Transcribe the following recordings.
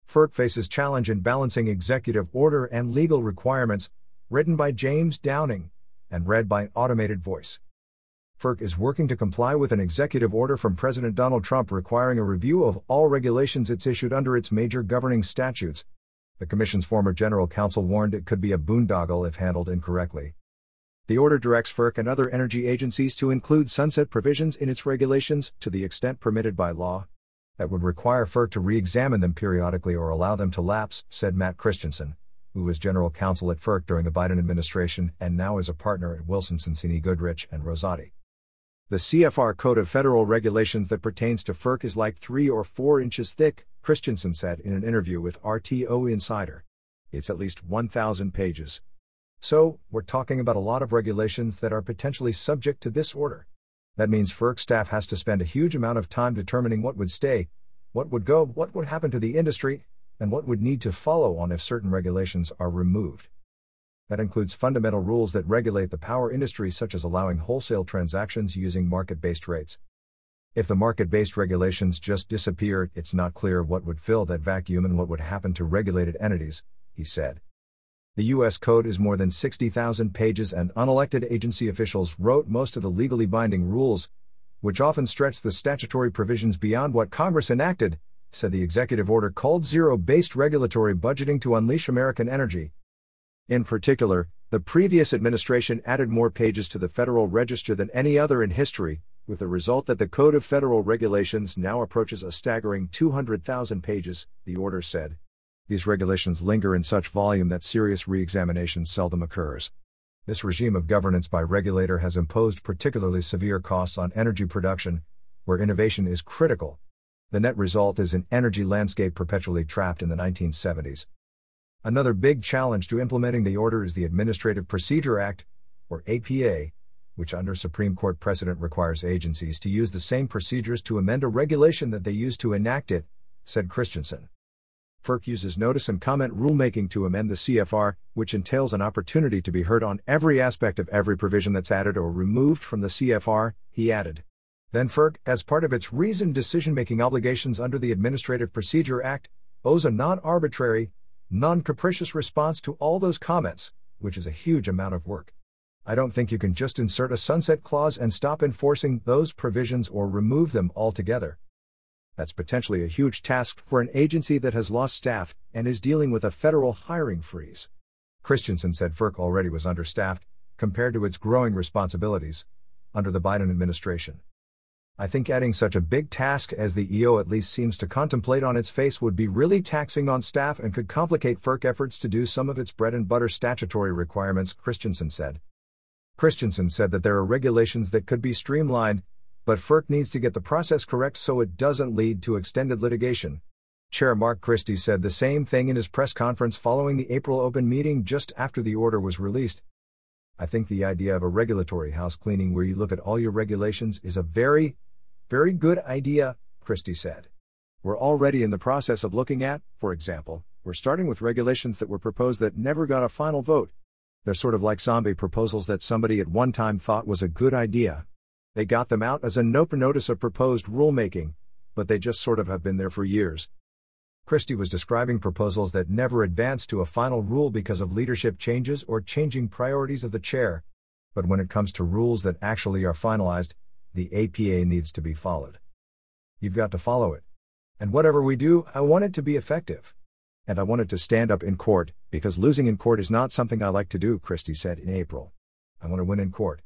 FERC faces challenge in balancing executive order and legal requirements, written by James Downing, and read by an automated voice. FERC is working to comply with an executive order from President Donald Trump requiring a review of all regulations it's issued under its major governing statutes. The Commission's former general counsel warned it could be a boondoggle if handled incorrectly. The order directs FERC and other energy agencies to include sunset provisions in its regulations to the extent permitted by law. That would require FERC to re-examine them periodically or allow them to lapse, said Matt Christensen, who was general counsel at FERC during the Biden administration and now is a partner at Wilson Sonsini Goodrich and Rosati. The CFR Code of Federal Regulations that pertains to FERC is like 3 or 4 inches thick, Christensen said in an interview with RTO Insider. It's at least 1,000 pages. So, we're talking about a lot of regulations that are potentially subject to this order. That means FERC staff has to spend a huge amount of time determining what would stay, what would go, what would happen to the industry, and what would need to follow on if certain regulations are removed. That includes fundamental rules that regulate the power industry, such as allowing wholesale transactions using market-based rates. If the market-based regulations just disappear, it's not clear what would fill that vacuum and what would happen to regulated entities, he said. The U.S. Code is more than 60,000 pages, and unelected agency officials wrote most of the legally binding rules, which often stretch the statutory provisions beyond what Congress enacted, said the executive order called Zero-Based Regulatory Budgeting to Unleash American Energy. In particular, the previous administration added more pages to the Federal Register than any other in history, with the result that the Code of Federal Regulations now approaches a staggering 200,000 pages, the order said. These regulations linger in such volume that serious re-examination seldom occurs. This regime of governance by regulator has imposed particularly severe costs on energy production, where innovation is critical. The net result is an energy landscape perpetually trapped in the 1970s. Another big challenge to implementing the order is the Administrative Procedure Act, or APA, which under Supreme Court precedent requires agencies to use the same procedures to amend a regulation that they used to enact it, said Christensen. FERC uses notice and comment rulemaking to amend the CFR, which entails an opportunity to be heard on every aspect of every provision that's added or removed from the CFR, he added. Then FERC, as part of its reasoned decision-making obligations under the Administrative Procedure Act, owes a non-arbitrary, non-capricious response to all those comments, which is a huge amount of work. I don't think you can just insert a sunset clause and stop enforcing those provisions or remove them altogether. That's potentially a huge task for an agency that has lost staff and is dealing with a federal hiring freeze. Christensen said FERC already was understaffed, compared to its growing responsibilities, under the Biden administration. I think adding such a big task as the EO at least seems to contemplate on its face would be really taxing on staff and could complicate FERC efforts to do some of its bread-and-butter statutory requirements, Christensen said. Christensen said that there are regulations that could be streamlined, but FERC needs to get the process correct so it doesn't lead to extended litigation. Chair Mark Christie said the same thing in his press conference following the April open meeting just after the order was released. I think the idea of a regulatory house cleaning where you look at all your regulations is a very good idea, Christie said. We're already in the process of looking at, for example, we're starting with regulations that were proposed that never got a final vote. They're sort of like zombie proposals that somebody at one time thought was a good idea. They got them out as a notice of proposed rulemaking, but they just sort of have been there for years. Christie was describing proposals that never advanced to a final rule because of leadership changes or changing priorities of the chair. But when it comes to rules that actually are finalized, the APA needs to be followed. You've got to follow it. And whatever we do, I want it to be effective. And I want it to stand up in court, because losing in court is not something I like to do, Christie said in April. I want to win in court.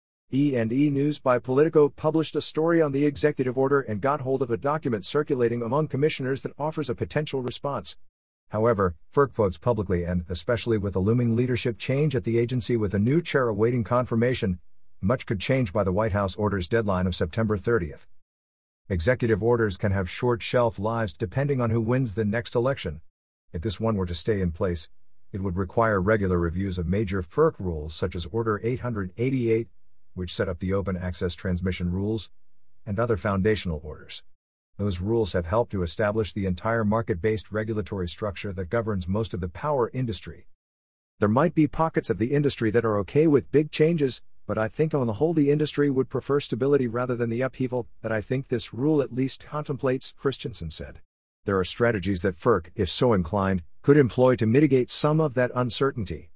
E&E News by Politico published a story on the executive order and got hold of a document circulating among commissioners that offers a potential response. However, FERC votes publicly and, especially with a looming leadership change at the agency with a new chair awaiting confirmation, much could change by the White House order's deadline of September 30th. Executive orders can have short shelf lives depending on who wins the next election. If this one were to stay in place, it would require regular reviews of major FERC rules such as Order 888, which set up the open access transmission rules, and other foundational orders. Those rules have helped to establish the entire market-based regulatory structure that governs most of the power industry. There might be pockets of the industry that are okay with big changes, but I think on the whole the industry would prefer stability rather than the upheaval that I think this rule at least contemplates, Christensen said. there are strategies that FERC, if so inclined, could employ to mitigate some of that uncertainty.